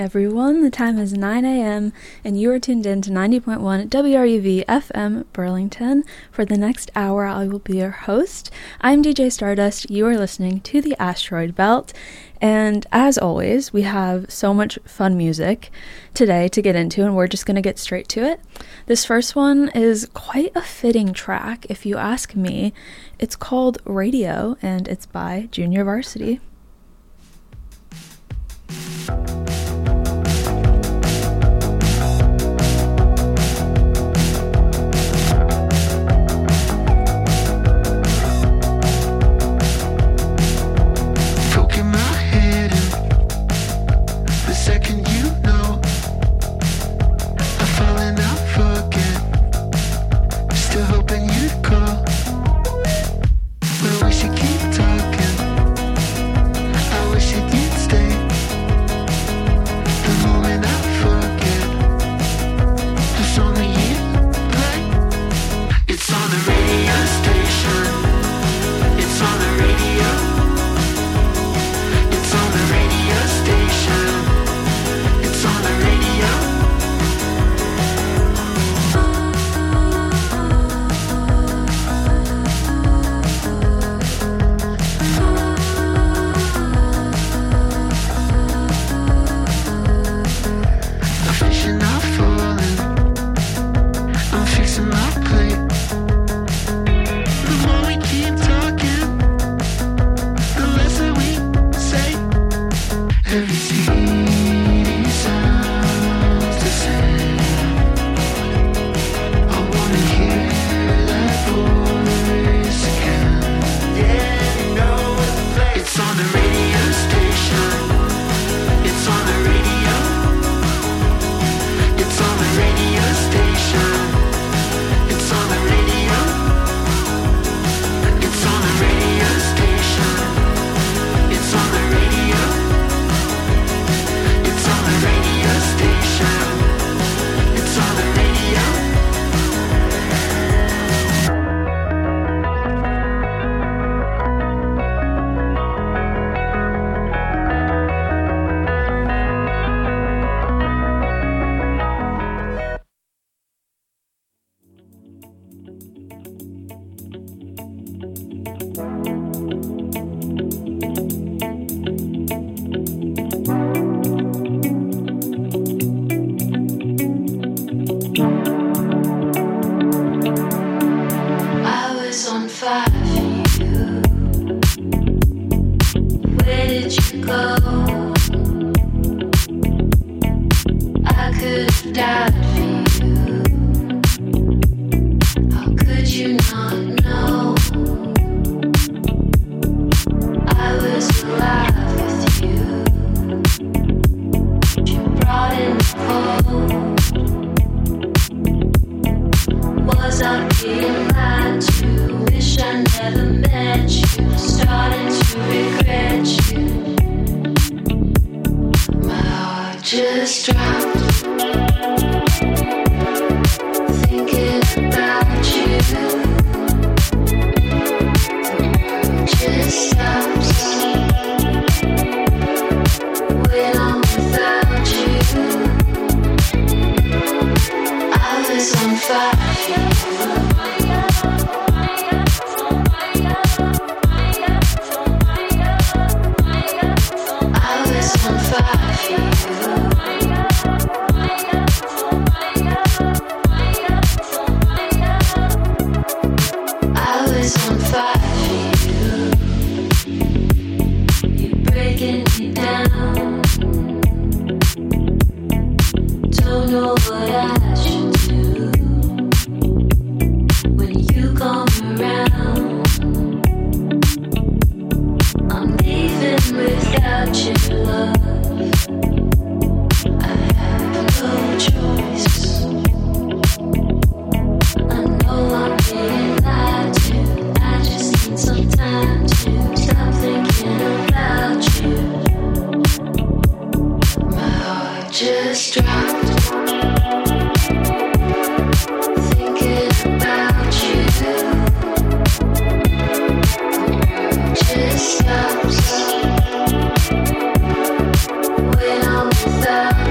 everyone. The time is 9 a.m. and you are tuned in to 90.1 WRUV FM Burlington. For the next hour, I will be your host. I'm DJ Stardust. You are listening to the Asteroid Belt. And as always, we have so much fun music today to get into, and we're just going to get straight to it. This first one is quite a fitting track, if you ask me. It's called Radio, and it's by Junior Varsity. When I'm without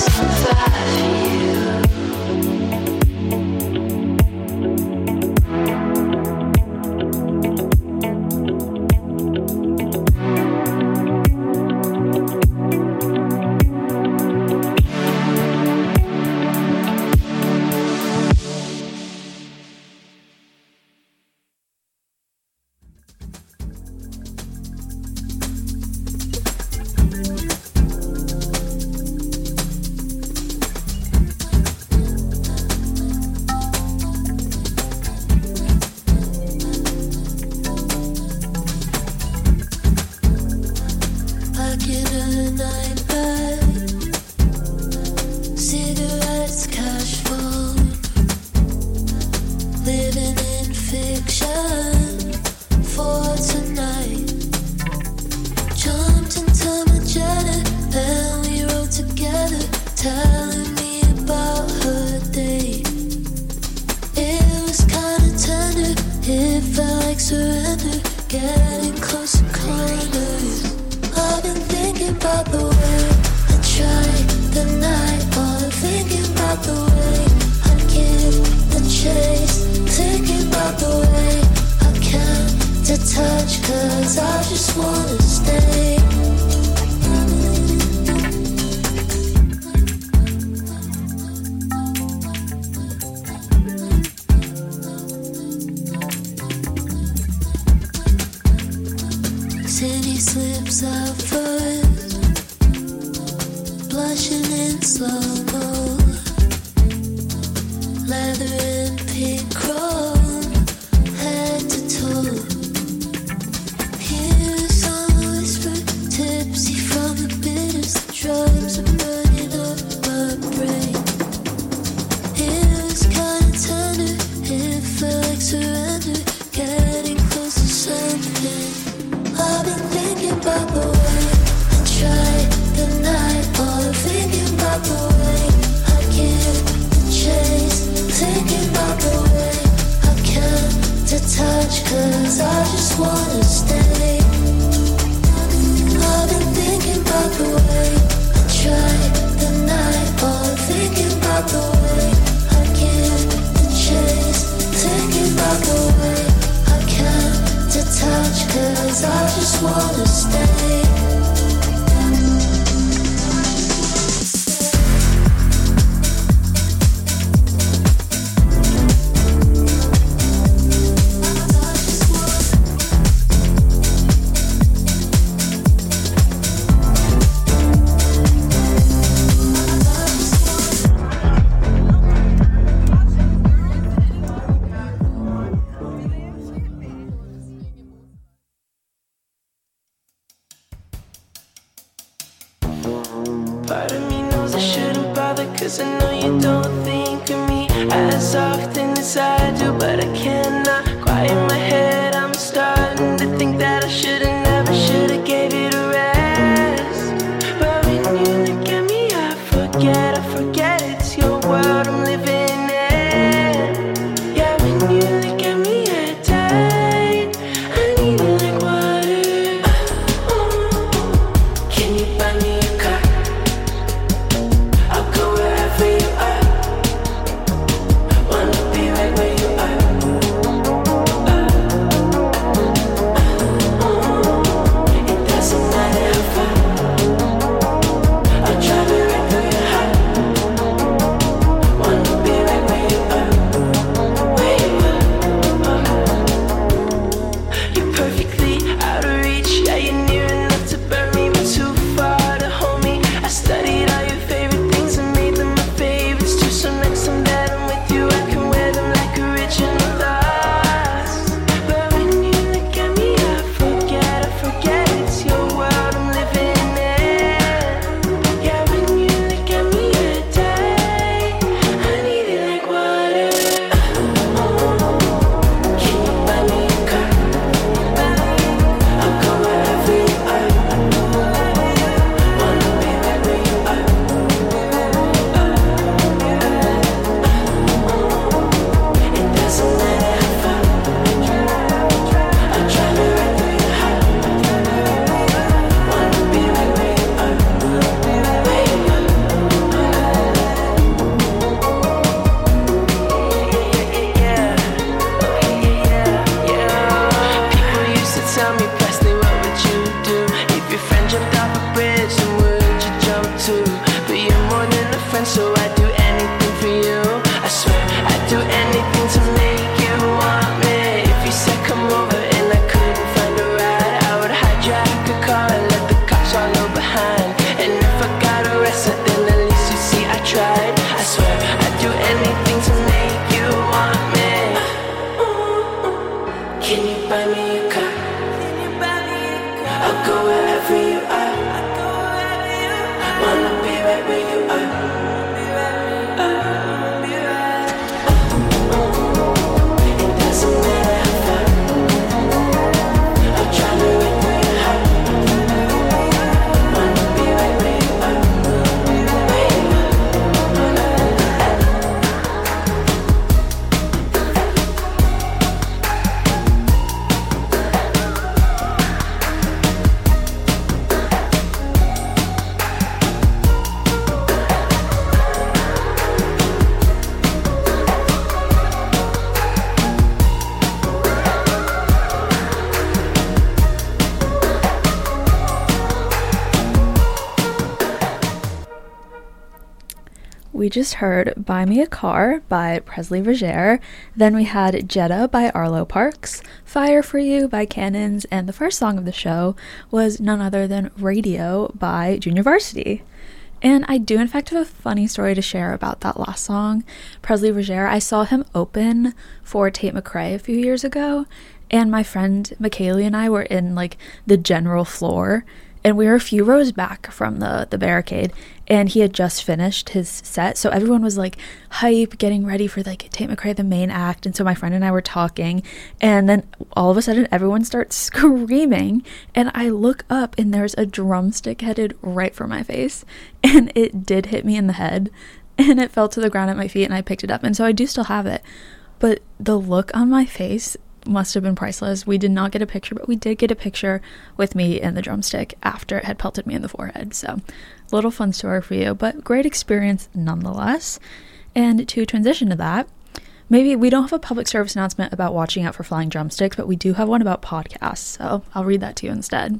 I'll drive it right through your heart. fun, so I'd do anything for you. I swear I'd do anything to make you want me. If you said come over and I couldn't find a ride, I would hijack a car and let the cops follow behind. And if I got arrested, then at least you see I tried. I swear I'd do anything to make you want me. Can you buy me a car? I'll go wherever you are. Wanna be right where you are. It doesn't matter how far. I'll travel right through your heart. Wanna be right where you are. Where you are. We just heard Buy Me a Car by Presley Roger, then we had Jetta by Arlo Parks, Fire for You by Cannons, and the first song of the show was none other than Radio by Junior Varsity. And I do in fact have a funny story to share about that last song, Presley Roger. I saw him open for Tate McRae a few years ago, and my friend McKaylee and I were in like the general floor, and we were a few rows back from the barricade, and he had just finished his set, so everyone was like hype, getting ready for like Tate McRae, the main act. And so my friend and I were talking, and then all of a sudden everyone starts screaming, and I look up and there's a drumstick headed right for my face, and it did hit me in the head, and it fell to the ground at my feet, and I picked it up, and so I do still have it. But the look on my face must have been priceless. We did not get a picture, but we did get a picture with me and the drumstick after it had pelted me in the forehead. So a little fun story for you, but great experience nonetheless. And to transition to that, maybe we don't have a public service announcement about watching out for flying drumsticks, but we do have one about podcasts, so I'll read that to you instead.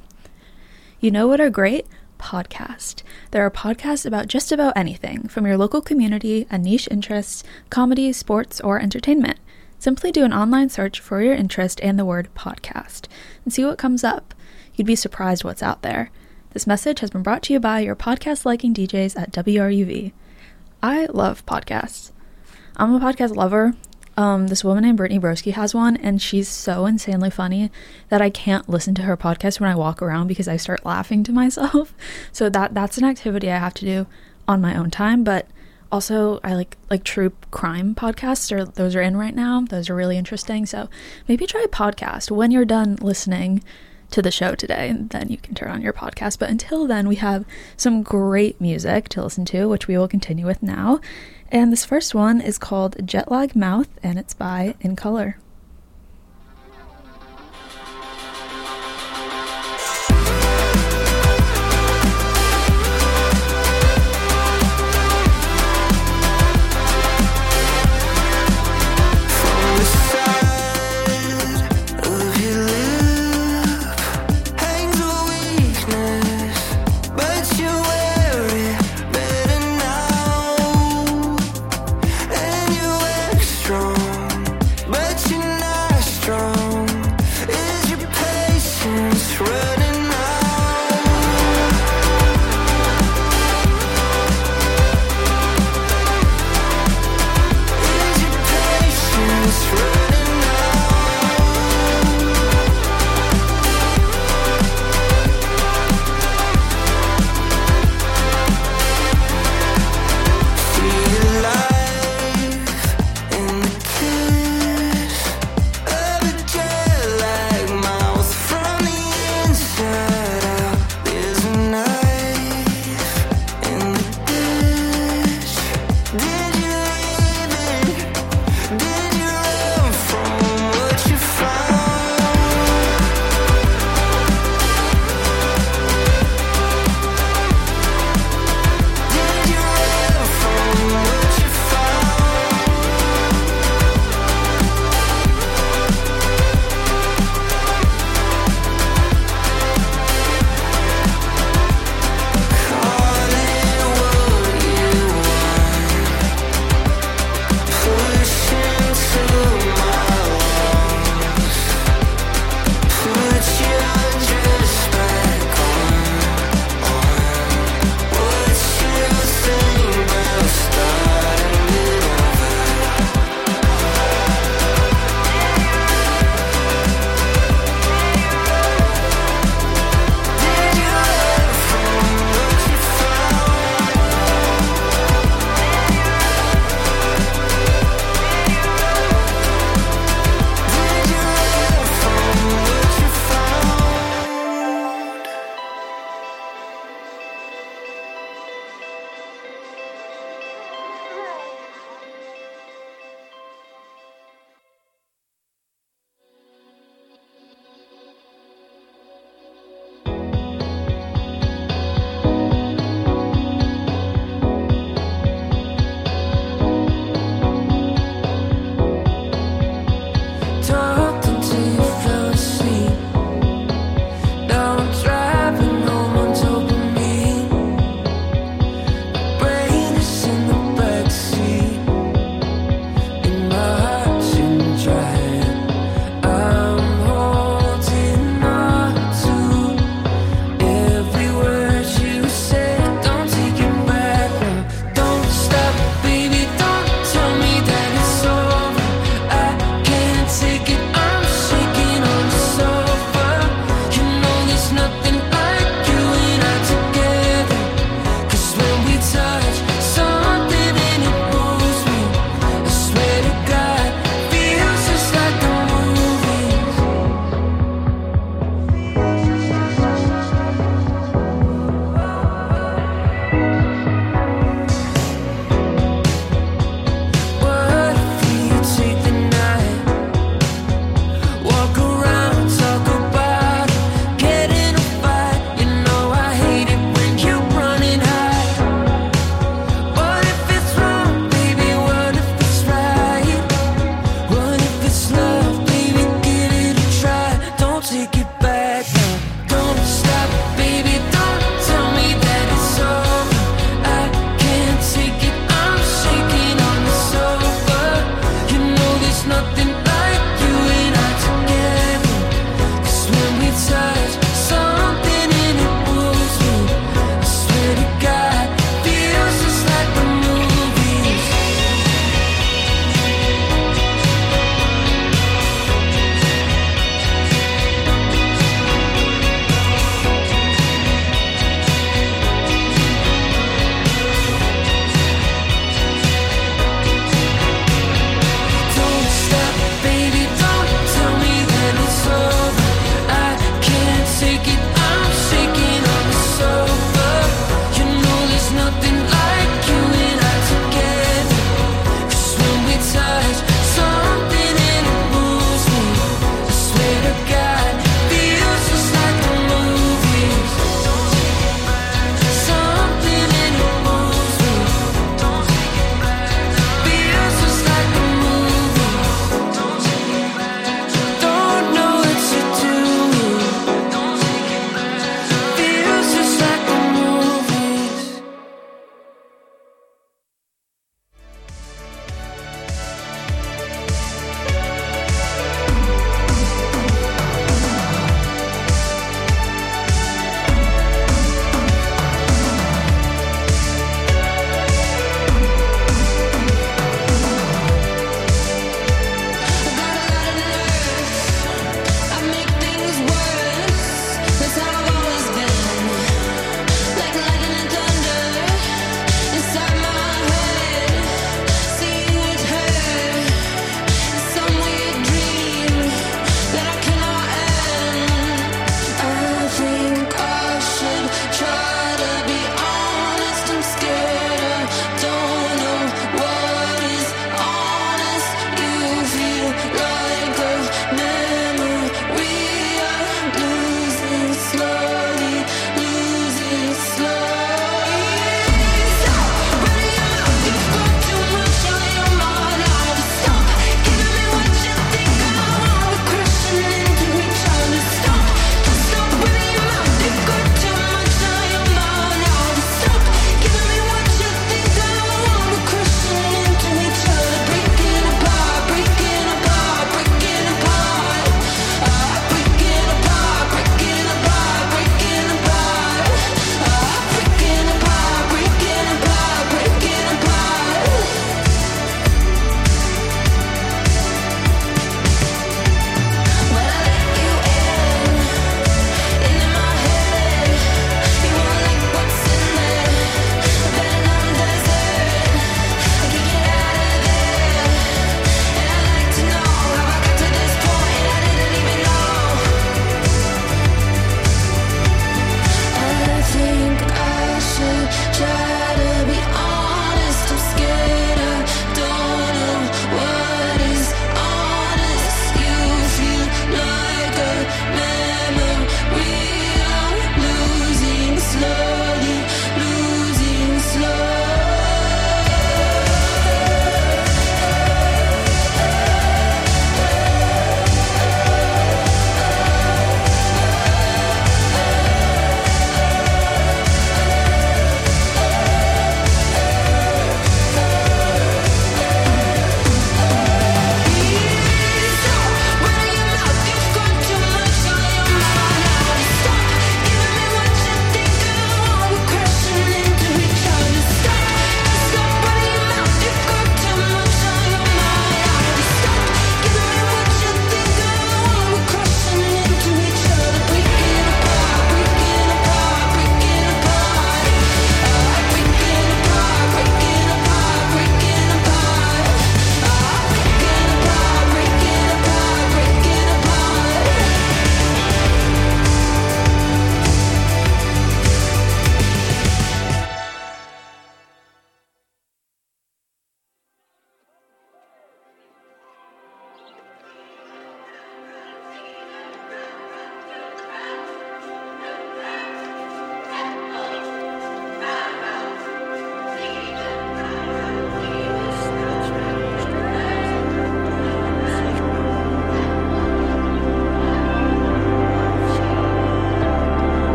You know what are great? Podcast. There are podcasts about just about anything, from your local community, a niche interest, comedy, sports, or entertainment. Simply do an online search for your interest and the word podcast and see what comes up. You'd be surprised what's out there. This message has been brought to you by your podcast-liking DJs at WRUV. I love podcasts. I'm a podcast lover. This woman named Brittany Broski has one, and she's so insanely funny that I can't listen to her podcast when I walk around because I start laughing to myself. So that's an activity I have to do on my own time, but also, I like true crime podcasts, those are in right now. Those are really interesting. So maybe try a podcast when you're done listening to the show today, and then you can turn on your podcast. But until then, we have some great music to listen to, which we will continue with now. And this first one is called Jetlag Mouth, and it's by In Color. But you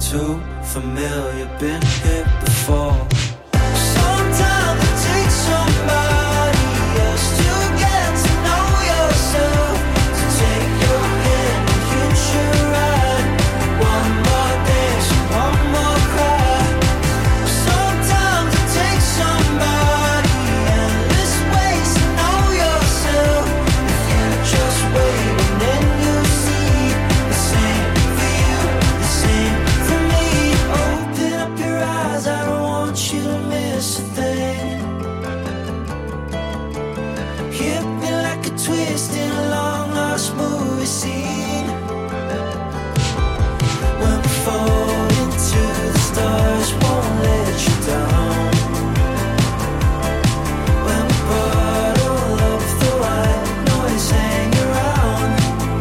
too familiar, been here before. Sometimes it takes somebody else to get to know yourself, to take your hand and hitch a ride. One more dance, one more cry. Sometimes it takes somebody endless ways to know yourself. If you just wait and then you'll see the same for you, the same for me. Open up your eyes, I don't want you to miss a thing. Hit me like a twist in a long lost movie scene. When we fall into the stars, won't let you down. When we bottle up the white noise, hang around.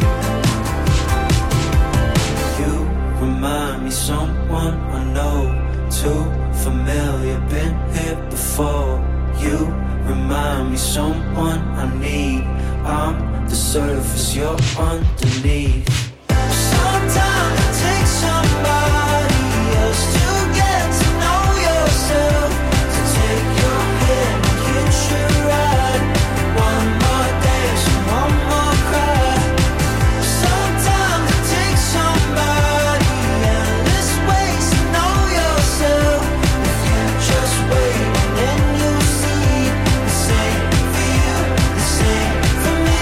You remind me someone I know, too familiar, been here before. You remind me someone I need. I'm the surface, you're underneath. Sometimes it takes somebody else to get to know yourself, to take your hand and hitch a ride. One more dance and one more cry. Sometimes it takes somebody endless ways to know yourself. If you just wait and then you'll see the same for you, the same for me.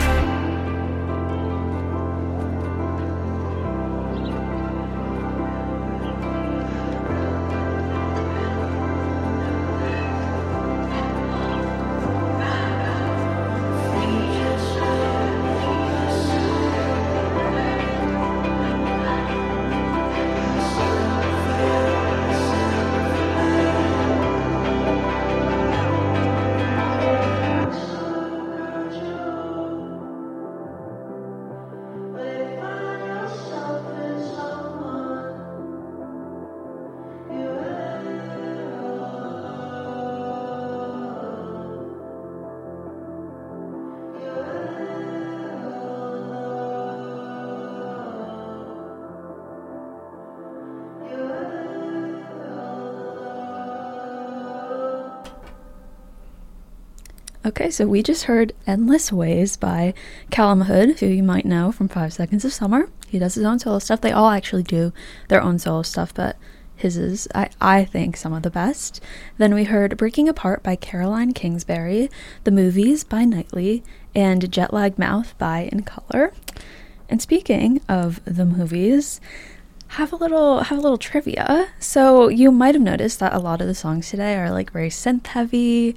Okay, so we just heard Endless Ways by Callum Hood, who you might know from 5 Seconds of Summer. He does his own solo stuff. They all actually do their own solo stuff, but his is, I think, some of the best. Then we heard Breaking Apart by Caroline Kingsbury, The Movies by Knightley, and Jetlag Mouth by In Color. And speaking of the movies, have a little trivia. So you might have noticed that a lot of the songs today are like very synth heavy,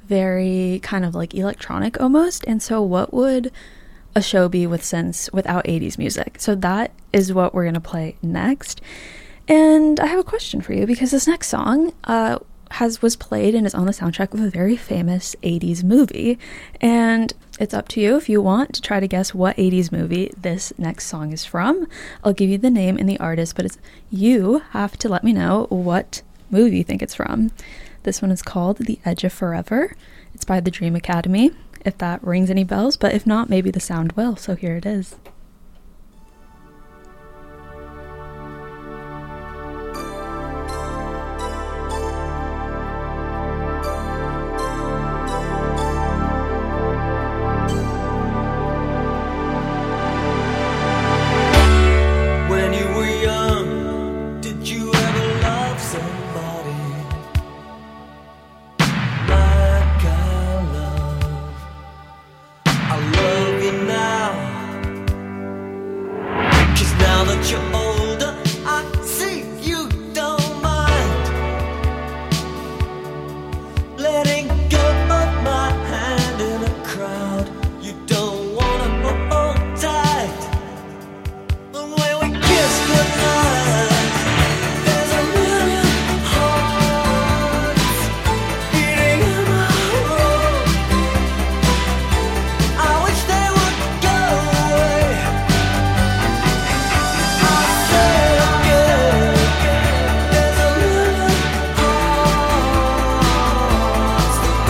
very kind of like electronic almost. And so what would a show be with synths without 80s music? So that is what we're going to play next. And I have a question for you, because this next song was played and is on the soundtrack of a very famous 80s movie. And it's up to you if you want to try to guess what 80s movie this next song is from. I'll give you the name and the artist, but you have to let me know what movie you think it's from. This one is called The Edge of Forever. It's by the Dream Academy, if that rings any bells, but if not, maybe the sound will, so here it is. When you were young, did you ever love somebody like I love? I love you now, 'cause now that you're older, I see you don't mind letting go of my hand in a crowd. You don't wanna hold tight. The way we kissed goodnight, there's a million hearts beating in my room. I wish they would go away. I say again, there's a million hearts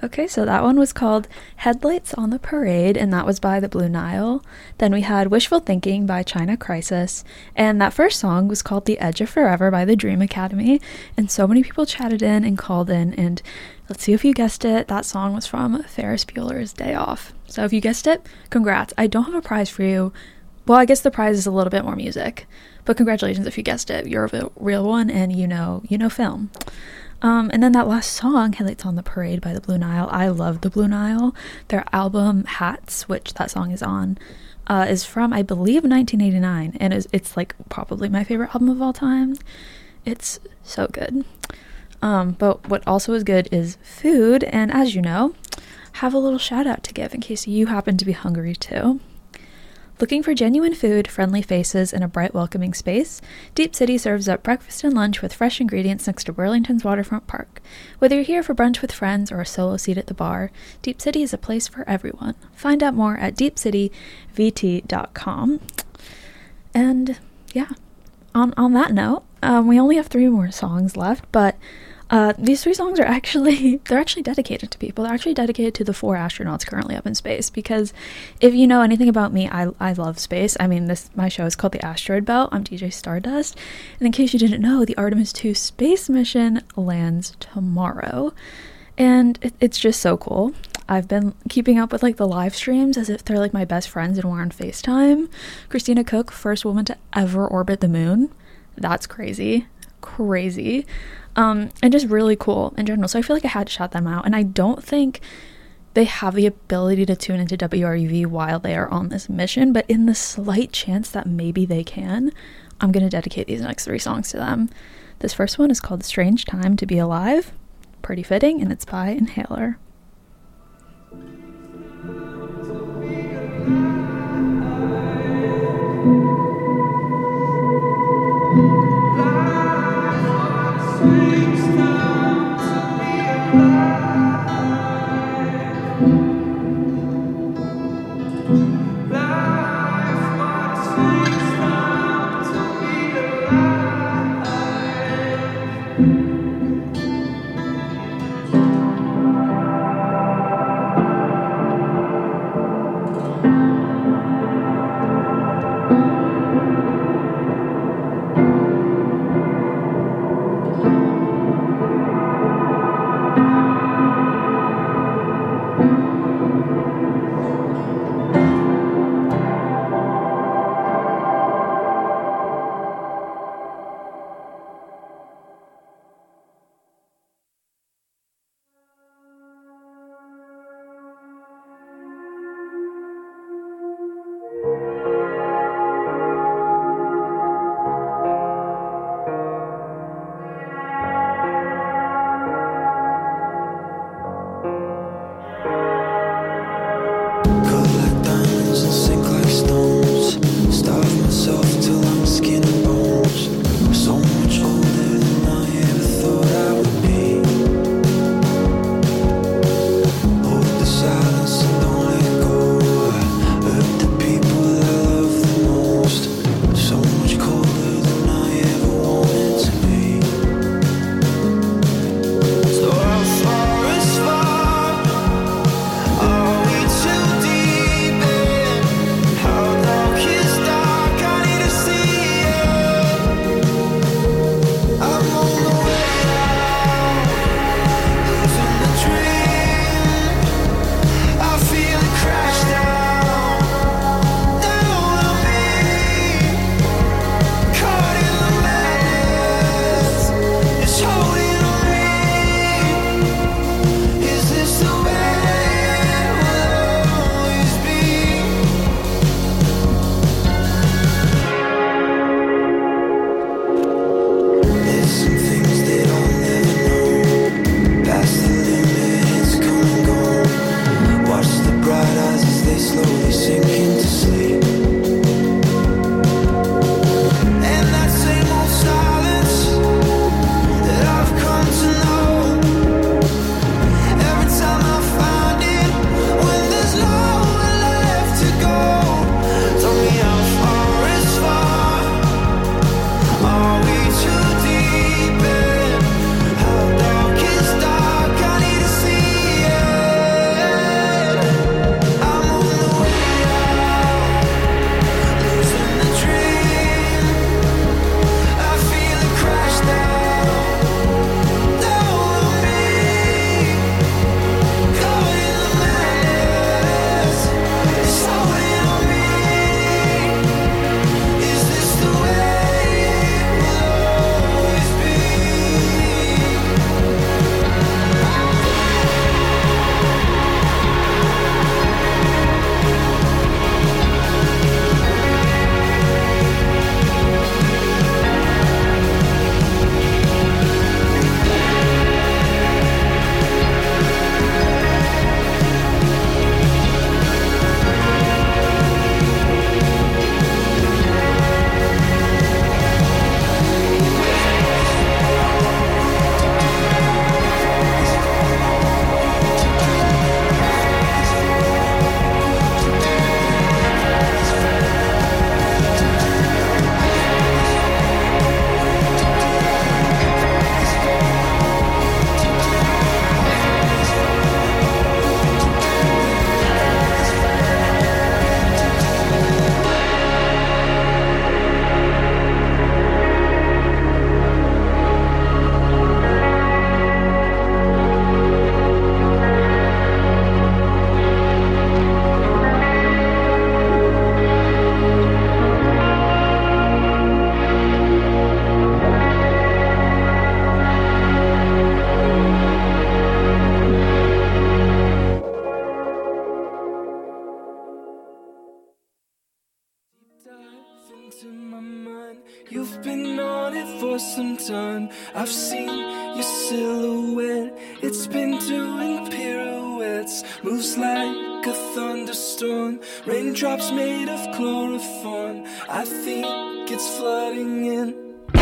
Okay, so that one was called Headlights on the Parade, and that was by the Blue Nile. Then we had Wishful Thinking by China Crisis, and that first song was called The Edge of Forever by the Dream Academy, and so many people chatted in and called in, and let's see if you guessed it, that song was from Ferris Bueller's Day Off. So if you guessed it, congrats. I don't have a prize for you. Well, I guess the prize is a little bit more music, but congratulations if you guessed it. You're a real one, and you know film. And then that last song, Headlights on the Parade by the Blue Nile. I love the Blue Nile. Their album Hats, which that song is on, is from, I believe, 1989. And it's like probably my favorite album of all time. It's so good. But what also is good is food. And as you know, have a little shout out to give in case you happen to be hungry too. Looking for genuine food, friendly faces, and a bright, welcoming space? Deep City serves up breakfast and lunch with fresh ingredients next to Burlington's Waterfront Park. Whether you're here for brunch with friends or a solo seat at the bar, Deep City is a place for everyone. Find out more at deepcityvt.com. And yeah, on that note, we only have 3 more songs left, but these 3 songs are actually dedicated to people. They're actually dedicated to the 4 astronauts currently up in space, because if you know anything about me, I love space. I mean, my show is called The Asteroid Belt. I'm DJ Stardust. And in case you didn't know, the Artemis 2 space mission lands tomorrow. And it's just so cool. I've been keeping up with like the live streams as if they're like my best friends and we're on FaceTime. Christina Koch, first woman to ever orbit the moon. That's crazy. And just really cool in general. So I feel like I had to shout them out. And I don't think they have the ability to tune into WRUV while they are on this mission, but in the slight chance that maybe they can, I'm going to dedicate these next 3 songs to them. This first one is called Strange Time to Be Alive. Pretty fitting, and it's by Inhaler. my mind. You've been on it for some time. I've seen your silhouette. It's been doing pirouettes. Moves like a thunderstorm. Raindrops made of chloroform. I think it's flooding in.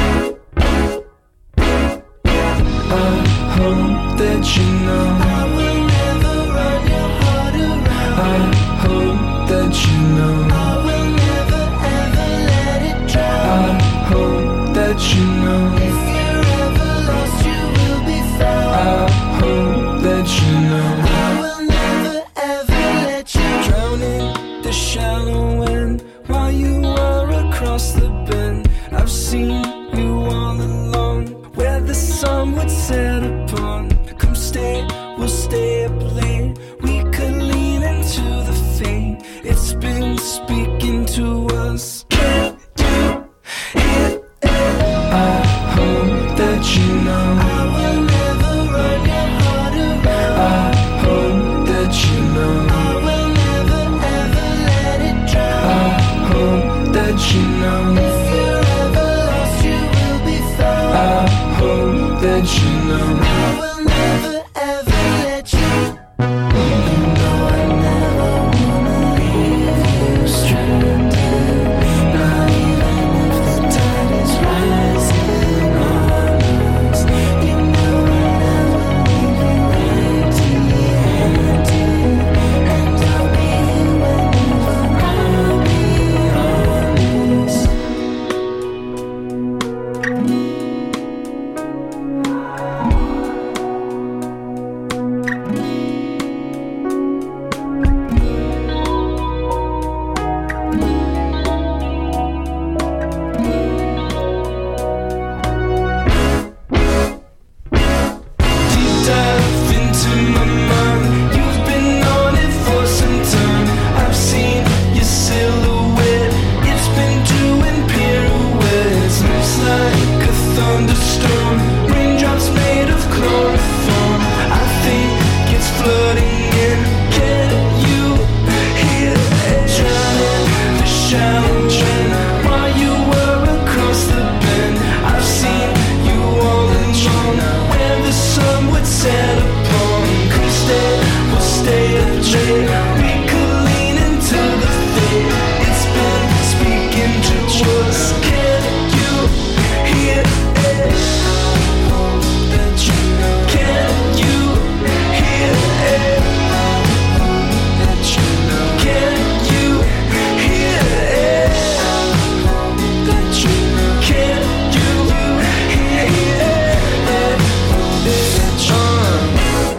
I hope that you know I will never run your heart around. I hope that you know I will never ever let it drown. I hope that you know if you're ever lost you will be found. I hope that you know I will never ever let you drown in the shallow end while you are across the bend. I've seen you all along where the sun would set upon. Come stay, we'll stay up late. We could lean into the fade. It's been speaking to us. Can you hear it? I hope that you know I will never run your heart around. I hope that you know I will never ever let it drown. I hope that you know if you're ever lost you will be found. I hope that you know I will never ever let you. You know I never wanna leave you stranded. Not even if the tide is rising on us. You know I never leave you empty-handed. And I'll be here whenever I'll be honest. Deep dive into my mind. You've been on it for some time. I've seen your silhouette. It's been doing pirouettes. Moves like a thunderstorm. Raindrops made of chloroform. I think it's flooding in. Can you hear it? Drowning the shallow end while you were across the bend. I've seen you all along where the sun would set upon. Come stay, we'll stay up late. We could lean into the fade. It's been speaking to us. Can you hear it? I hope that you know. Can you hear it? I hope that you know. Can you hear it? I hope that you know. Can you hear it? I hope that you know.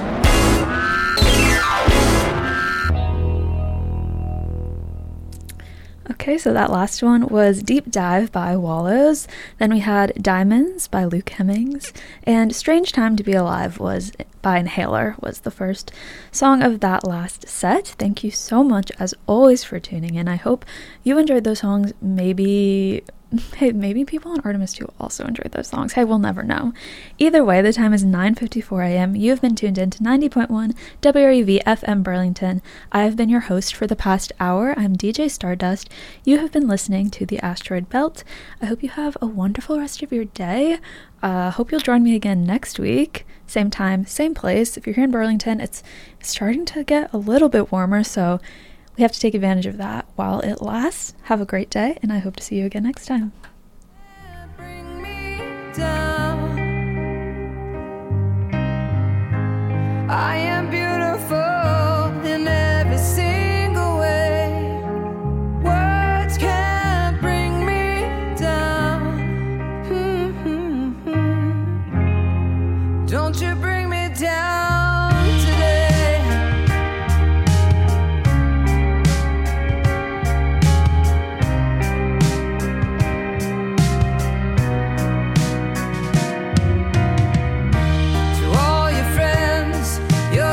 Okay, so that last one was Deep Dive by Wallows. Then we had Diamonds by Luke Hemmings. And Strange Time to Be Alive was by Inhaler, was the first song of that last set. Thank you so much, as always, for tuning in. I hope you enjoyed those songs. Maybe people on Artemis 2 also enjoyed those songs. Hey, we'll never know. Either way, the time is 9:54 a.m. You have been tuned in to 90.1 WRUV FM Burlington. I have been your host for the past hour. I'm DJ Stardust. You have been listening to The Asteroid Belt. I hope you have a wonderful rest of your day. Hope you'll join me again next week. Same time, same place. If you're here in Burlington, it's starting to get a little bit warmer, so we have to take advantage of that while it lasts. Have a great day, and I hope to see you again next time. Bring me down. I am beautiful in every single way. Words can't bring me down. Don't you bring me down today. To all your friends, your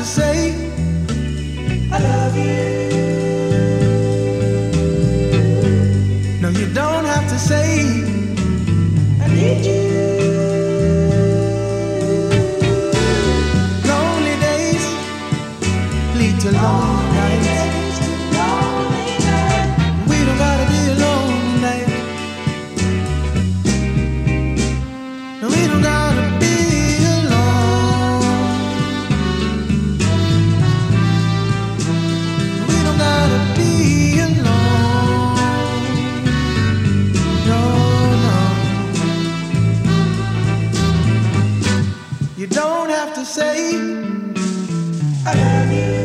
to say I love you. No, you don't have to say I need you. Lonely days lead to lonely nights. We don't gotta be alone tonight. No, we don't gotta be alone. We don't gotta be alone. No, no. You don't have to say I love you.